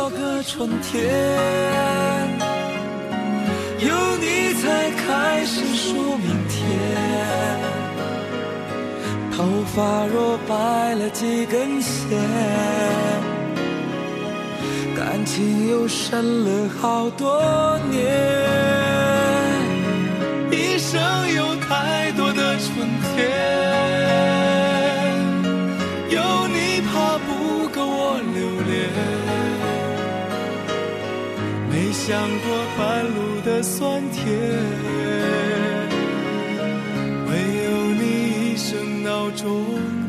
少个春天，有你才开始数明天。头发若白了几根线，感情又深了好多年。一生有太多的春天，有你怕不够我留恋，没想过半路的酸甜，唯有你一声闹钟